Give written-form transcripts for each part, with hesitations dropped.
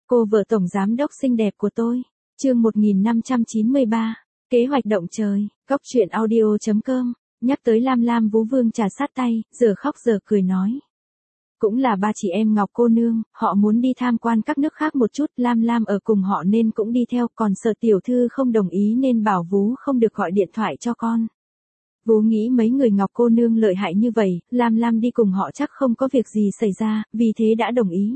Cô vợ tổng giám đốc xinh đẹp của tôi. Chương 1593. Kế hoạch động trời. Góc truyện audio.com. Nhắc tới Lam Lam, Vũ Vương trà sát tay, giờ khóc giờ cười nói. Cũng là ba chị em Ngọc cô nương, họ muốn đi tham quan các nước khác một chút, Lam Lam ở cùng họ nên cũng đi theo, còn sợ tiểu thư không đồng ý nên bảo Vú không được gọi điện thoại cho con. Vú nghĩ mấy người Ngọc cô nương lợi hại như vậy, Lam Lam đi cùng họ chắc không có việc gì xảy ra, vì thế đã đồng ý.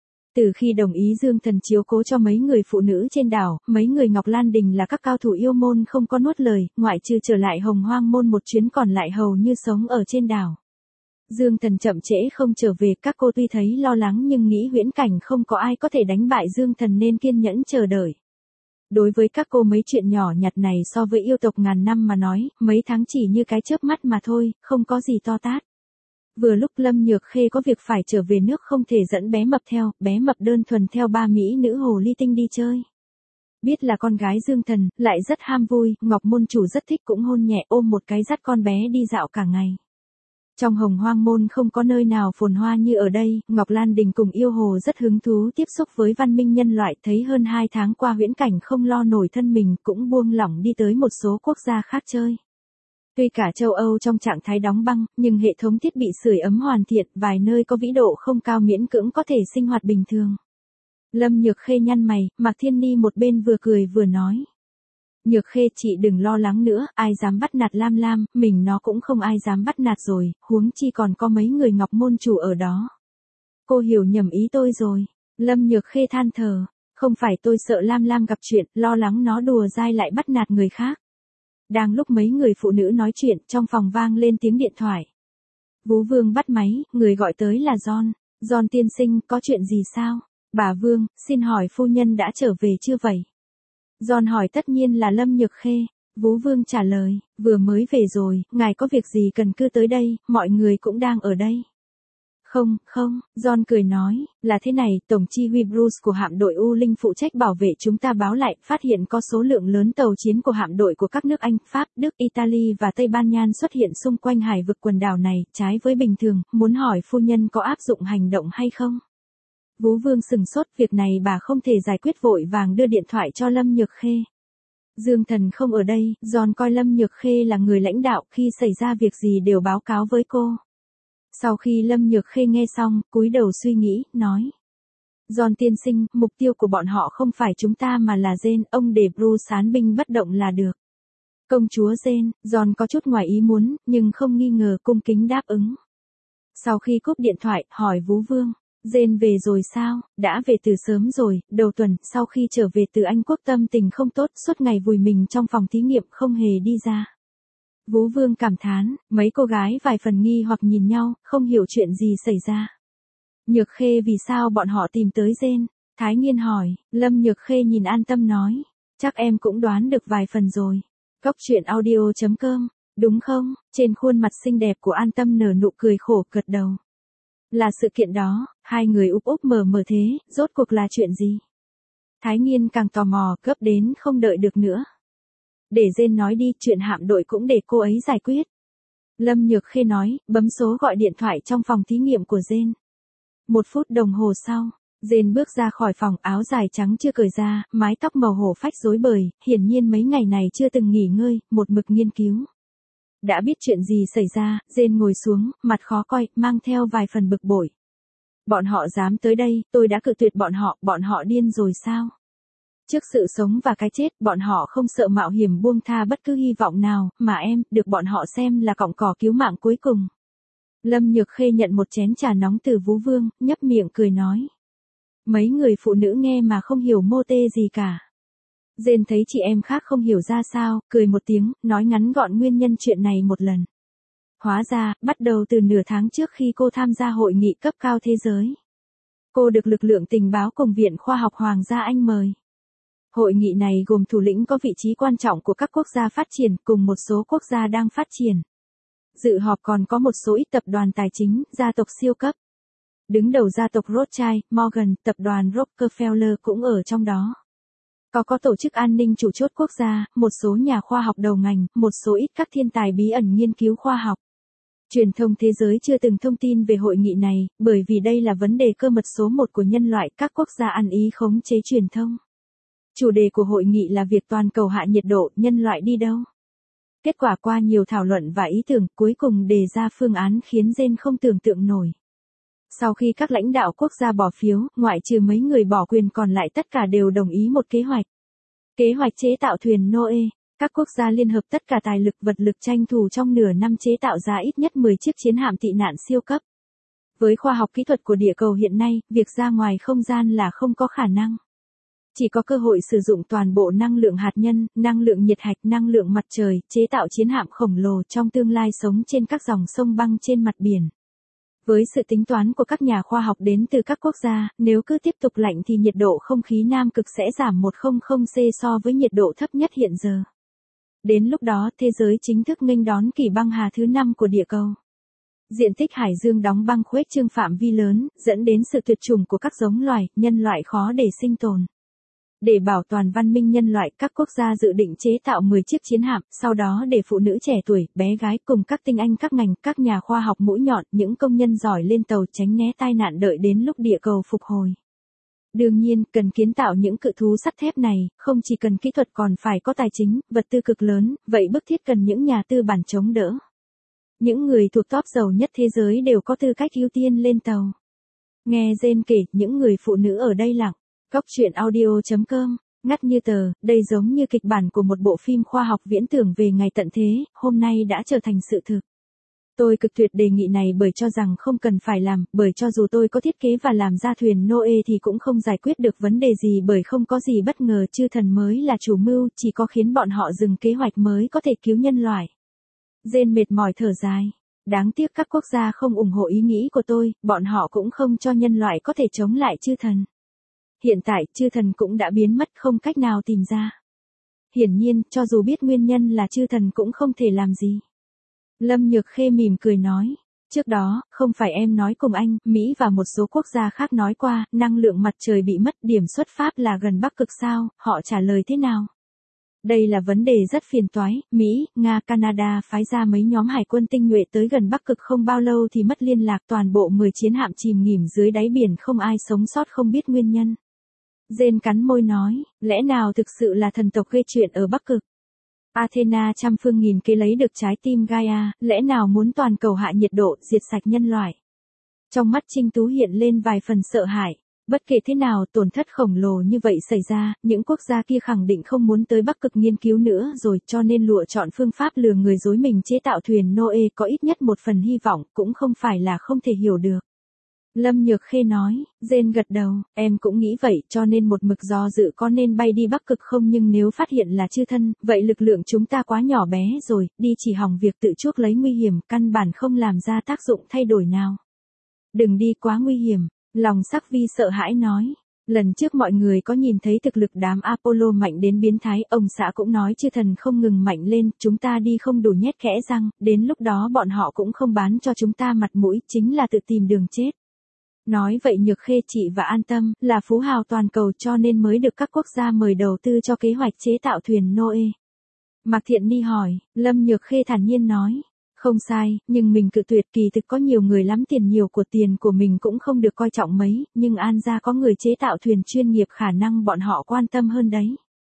Từ khi đồng ý Dương Thần chiếu cố cho mấy người phụ nữ trên đảo, mấy người Ngọc Lan Đình là các cao thủ yêu môn không có nuốt lời, ngoại trừ trở lại Hồng Hoang môn một chuyến còn lại hầu như sống ở trên đảo. Dương Thần chậm trễ không trở về, các cô tuy thấy lo lắng nhưng nghĩ huyễn cảnh không có ai có thể đánh bại Dương Thần nên kiên nhẫn chờ đợi. Đối với các cô mấy chuyện nhỏ nhặt này so với yêu tộc ngàn năm mà nói, mấy tháng chỉ như cái chớp mắt mà thôi, không có gì to tát. Vừa lúc Lâm Nhược Khê có việc phải trở về nước không thể dẫn bé Mập theo, bé Mập đơn thuần theo ba mỹ nữ hồ ly tinh đi chơi. Biết là con gái Dương Thần, lại rất ham vui, Ngọc môn chủ rất thích cũng hôn nhẹ ôm một cái dắt con bé đi dạo cả ngày. Trong Hồng Hoang môn không có nơi nào phồn hoa như ở đây, Ngọc Lan Đình cùng yêu hồ rất hứng thú tiếp xúc với văn minh nhân loại, thấy hơn 2 tháng qua huyễn cảnh không lo nổi thân mình cũng buông lỏng đi tới một số quốc gia khác chơi. Tuy cả châu Âu trong trạng thái đóng băng, nhưng hệ thống thiết bị sưởi ấm hoàn thiện, vài nơi có vĩ độ không cao miễn cưỡng có thể sinh hoạt bình thường. Lâm Nhược Khê nhăn mày, Mạc Thiên Ni một bên vừa cười vừa nói. Nhược Khê chị đừng lo lắng nữa, ai dám bắt nạt Lam Lam, mình nó cũng không ai dám bắt nạt rồi, huống chi còn có mấy người Ngọc môn chủ ở đó. Cô hiểu nhầm ý tôi rồi. Lâm Nhược Khê than thở, không phải tôi sợ Lam Lam gặp chuyện, lo lắng nó đùa dai lại bắt nạt người khác. Đang lúc mấy người phụ nữ nói chuyện, trong phòng vang lên tiếng điện thoại. Vũ Vương bắt máy, người gọi tới là John. John tiên sinh, có chuyện gì sao? Bà Vương, xin hỏi phu nhân đã trở về chưa vậy? John hỏi tất nhiên là Lâm Nhược Khê. Vũ Vương trả lời, vừa mới về rồi, ngài có việc gì cần cứ tới đây, mọi người cũng đang ở đây. Không, John cười nói, là thế này, Tổng chỉ huy Bruce của hạm đội U Linh phụ trách bảo vệ chúng ta báo lại, phát hiện có số lượng lớn tàu chiến của hạm đội của các nước Anh, Pháp, Đức, Italy và Tây Ban Nha xuất hiện xung quanh hải vực quần đảo này, trái với bình thường, muốn hỏi phu nhân có áp dụng hành động hay không? Vũ Vương sừng sốt, việc này bà không thể giải quyết, vội vàng đưa điện thoại cho Lâm Nhược Khê. Dương Thần không ở đây, John coi Lâm Nhược Khê là người lãnh đạo, khi xảy ra việc gì đều báo cáo với cô. Sau khi Lâm Nhược Khê nghe xong, cúi đầu suy nghĩ, nói. John tiên sinh, mục tiêu của bọn họ không phải chúng ta mà là Jane, ông để Bruce án binh bất động là được. Công chúa Jane, John có chút ngoài ý muốn, nhưng không nghi ngờ, cung kính đáp ứng. Sau khi cúp điện thoại, hỏi Vũ Vương, Jane về rồi sao? Đã về từ sớm rồi, đầu tuần, sau khi trở về từ Anh Quốc tâm tình không tốt, suốt ngày vùi mình trong phòng thí nghiệm không hề đi ra. Vũ Vương cảm thán, mấy cô gái vài phần nghi hoặc nhìn nhau, không hiểu chuyện gì xảy ra. Nhược Khê vì sao bọn họ tìm tới Jane? Thái Nghiên hỏi, Lâm Nhược Khê nhìn an tâm nói, chắc em cũng đoán được vài phần rồi. Góc truyện audio.com, đúng không? Trên khuôn mặt xinh đẹp của An Tâm nở nụ cười khổ, gật đầu. Là sự kiện đó, hai người úp úp mở thế, rốt cuộc là chuyện gì? Thái Nghiên càng tò mò, gấp đến không đợi được nữa. Để Jane nói đi, chuyện hạm đội cũng để cô ấy giải quyết. Lâm Nhược Khê nói, bấm số gọi điện thoại trong phòng thí nghiệm của Jane. 1 phút đồng hồ sau, Jane bước ra khỏi phòng, áo dài trắng chưa cởi ra, mái tóc màu hổ phách rối bời, hiển nhiên mấy ngày này chưa từng nghỉ ngơi, một mực nghiên cứu. Đã biết chuyện gì xảy ra, Jane ngồi xuống, mặt khó coi, mang theo vài phần bực bội. Bọn họ dám tới đây, tôi đã cự tuyệt bọn họ điên rồi sao? Trước sự sống và cái chết, bọn họ không sợ mạo hiểm buông tha bất cứ hy vọng nào, mà em, được bọn họ xem là cọng cỏ cứu mạng cuối cùng. Lâm Nhược Khê nhận một chén trà nóng từ Vũ Vương, nhấp miệng cười nói. Mấy người phụ nữ nghe mà không hiểu mô tê gì cả. Jane thấy chị em khác không hiểu ra sao, cười một tiếng, nói ngắn gọn nguyên nhân chuyện này một lần. Hóa ra, bắt đầu từ nửa tháng trước khi cô tham gia hội nghị cấp cao thế giới. Cô được lực lượng tình báo cùng Viện Khoa học Hoàng gia Anh mời. Hội nghị này gồm thủ lĩnh có vị trí quan trọng của các quốc gia phát triển cùng một số quốc gia đang phát triển. Dự họp còn có một số ít tập đoàn tài chính, gia tộc siêu cấp. Đứng đầu gia tộc Rothschild, Morgan, tập đoàn Rockefeller cũng ở trong đó. Có tổ chức an ninh chủ chốt quốc gia, một số nhà khoa học đầu ngành, một số ít các thiên tài bí ẩn nghiên cứu khoa học. Truyền thông thế giới chưa từng thông tin về hội nghị này, bởi vì đây là vấn đề cơ mật số một của nhân loại, các quốc gia ăn ý khống chế truyền thông. Chủ đề của hội nghị là việc toàn cầu hạ nhiệt độ, nhân loại đi đâu? Kết quả qua nhiều thảo luận và ý tưởng, cuối cùng đề ra phương án khiến Jane không tưởng tượng nổi. Sau khi các lãnh đạo quốc gia bỏ phiếu, ngoại trừ mấy người bỏ quyền còn lại tất cả đều đồng ý một kế hoạch. Kế hoạch chế tạo thuyền Noe. Các quốc gia liên hợp tất cả tài lực vật lực tranh thủ trong nửa năm chế tạo ra ít nhất 10 chiếc chiến hạm tị nạn siêu cấp. Với khoa học kỹ thuật của địa cầu hiện nay, việc ra ngoài không gian là không có khả năng. Chỉ có cơ hội sử dụng toàn bộ năng lượng hạt nhân, năng lượng nhiệt hạch, năng lượng mặt trời, chế tạo chiến hạm khổng lồ trong tương lai sống trên các dòng sông băng trên mặt biển. Với sự tính toán của các nhà khoa học đến từ các quốc gia, nếu cứ tiếp tục lạnh thì nhiệt độ không khí Nam Cực sẽ giảm 100°C so với nhiệt độ thấp nhất hiện giờ. Đến lúc đó, thế giới chính thức nghênh đón kỷ băng hà thứ 5 của địa cầu. Diện tích hải dương đóng băng khuếch trương phạm vi lớn, dẫn đến sự tuyệt chủng của các giống loài, nhân loại khó để sinh tồn. Để bảo toàn văn minh nhân loại, các quốc gia dự định chế tạo 10 chiếc chiến hạm, sau đó để phụ nữ trẻ tuổi, bé gái cùng các tinh anh các ngành, các nhà khoa học mũi nhọn, những công nhân giỏi lên tàu tránh né tai nạn đợi đến lúc địa cầu phục hồi. Đương nhiên, cần kiến tạo những cự thú sắt thép này, không chỉ cần kỹ thuật còn phải có tài chính, vật tư cực lớn, vậy bức thiết cần những nhà tư bản chống đỡ. Những người thuộc top giàu nhất thế giới đều có tư cách ưu tiên lên tàu. Nghe Jane kể, những người phụ nữ ở đây lặng. Góc truyện audio.com, ngắt như tờ, đây giống như kịch bản của một bộ phim khoa học viễn tưởng về ngày tận thế, hôm nay đã trở thành sự thực. Tôi cực tuyệt đề nghị này bởi cho rằng không cần phải làm, bởi cho dù tôi có thiết kế và làm ra thuyền Noe thì cũng không giải quyết được vấn đề gì bởi không có gì bất ngờ, chư thần mới là chủ mưu, chỉ có khiến bọn họ dừng kế hoạch mới có thể cứu nhân loại. Jane mệt mỏi thở dài. Đáng tiếc các quốc gia không ủng hộ ý nghĩ của tôi, bọn họ cũng không cho nhân loại có thể chống lại chư thần. Hiện tại, chư thần cũng đã biến mất không cách nào tìm ra. Hiển nhiên, cho dù biết nguyên nhân là chư thần cũng không thể làm gì. Lâm Nhược Khê mỉm cười nói. Trước đó, không phải em nói cùng anh, Mỹ và một số quốc gia khác nói qua, năng lượng mặt trời bị mất, điểm xuất phát là gần Bắc Cực sao, họ trả lời thế nào? Đây là vấn đề rất phiền toái, Mỹ, Nga, Canada phái ra mấy nhóm hải quân tinh nhuệ tới gần Bắc Cực không bao lâu thì mất liên lạc, toàn bộ 10 chiến hạm chìm nghỉm dưới đáy biển, không ai sống sót, không biết nguyên nhân. Jane cắn môi nói, lẽ nào thực sự là thần tộc gây chuyện ở Bắc Cực? Athena trăm phương nghìn kế lấy được trái tim Gaia, lẽ nào muốn toàn cầu hạ nhiệt độ, diệt sạch nhân loại? Trong mắt Trinh Tú hiện lên vài phần sợ hãi. Bất kể thế nào, tổn thất khổng lồ như vậy xảy ra, những quốc gia kia khẳng định không muốn tới Bắc Cực nghiên cứu nữa rồi, cho nên lựa chọn phương pháp lừa người dối mình chế tạo thuyền Noe, có ít nhất một phần hy vọng, cũng không phải là không thể hiểu được. Lâm Nhược Khê nói. Jane gật đầu, em cũng nghĩ vậy, cho nên một mực do dự có nên bay đi Bắc Cực không, nhưng nếu phát hiện là chư thân, vậy lực lượng chúng ta quá nhỏ bé rồi, đi chỉ hỏng việc tự chuốc lấy nguy hiểm, căn bản không làm ra tác dụng thay đổi nào. Đừng đi, quá nguy hiểm. Lòng Sắc Vi sợ hãi nói. Lần trước mọi người có nhìn thấy thực lực đám Apollo mạnh đến biến thái, ông xã cũng nói chư thần không ngừng mạnh lên, chúng ta đi không đủ nhét kẽ răng, đến lúc đó bọn họ cũng không bán cho chúng ta mặt mũi, chính là tự tìm đường chết. Nói vậy Nhược Khê chị và an tâm, là phú hào toàn cầu cho nên mới được các quốc gia mời đầu tư cho kế hoạch chế tạo thuyền Noe. Mạc Thiện Ni hỏi, Lâm Nhược Khê thản nhiên nói. Không sai, nhưng mình cự tuyệt, kỳ thực có nhiều người lắm tiền nhiều của tiền của mình cũng không được coi trọng mấy, nhưng An gia có người chế tạo thuyền chuyên nghiệp, khả năng bọn họ quan tâm hơn đấy.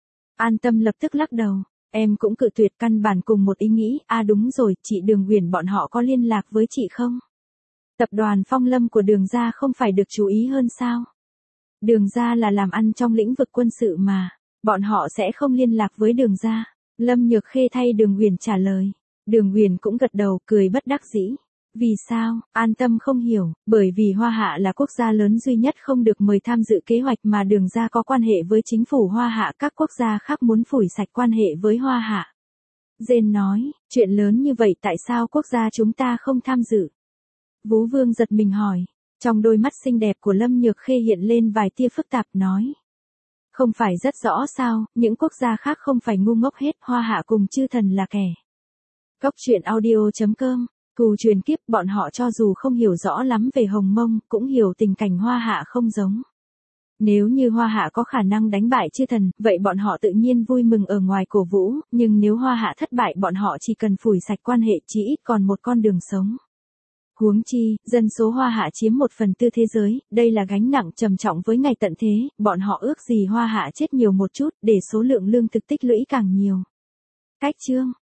An Tâm lập tức lắc đầu, em cũng cự tuyệt, căn bản cùng một ý nghĩ, đúng rồi, chị Đường Huyền bọn họ có liên lạc với chị không? Tập đoàn Phong Lâm của Đường gia không phải được chú ý hơn sao? Đường gia là làm ăn trong lĩnh vực quân sự mà, bọn họ sẽ không liên lạc với Đường gia. Lâm Nhược Khê thay Đường Huyền trả lời. Đường Huyền cũng gật đầu, cười bất đắc dĩ. Vì sao? An Tâm không hiểu, bởi vì Hoa Hạ là quốc gia lớn duy nhất không được mời tham dự kế hoạch mà Đường gia có quan hệ với chính phủ Hoa Hạ, các quốc gia khác muốn phủi sạch quan hệ với Hoa Hạ. Jane nói, chuyện lớn như vậy tại sao quốc gia chúng ta không tham dự? Vú Vương giật mình hỏi. Trong đôi mắt xinh đẹp của Lâm Nhược Khê hiện lên vài tia phức tạp, nói. Không phải rất rõ sao, những quốc gia khác không phải ngu ngốc hết, Hoa Hạ cùng chư thần là kẻ. Góc truyện audio.com, Cù truyền kiếp, bọn họ cho dù không hiểu rõ lắm về Hồng Mông, cũng hiểu tình cảnh Hoa Hạ không giống. Nếu như Hoa Hạ có khả năng đánh bại chư thần, vậy bọn họ tự nhiên vui mừng ở ngoài cổ vũ, nhưng nếu Hoa Hạ thất bại bọn họ chỉ cần phủi sạch quan hệ, chỉ ít còn một con đường sống. Huống chi, dân số Hoa Hạ chiếm 1/4 thế giới, đây là gánh nặng trầm trọng với ngày tận thế, bọn họ ước gì Hoa Hạ chết nhiều một chút, để số lượng lương thực tích lũy càng nhiều. Cách chương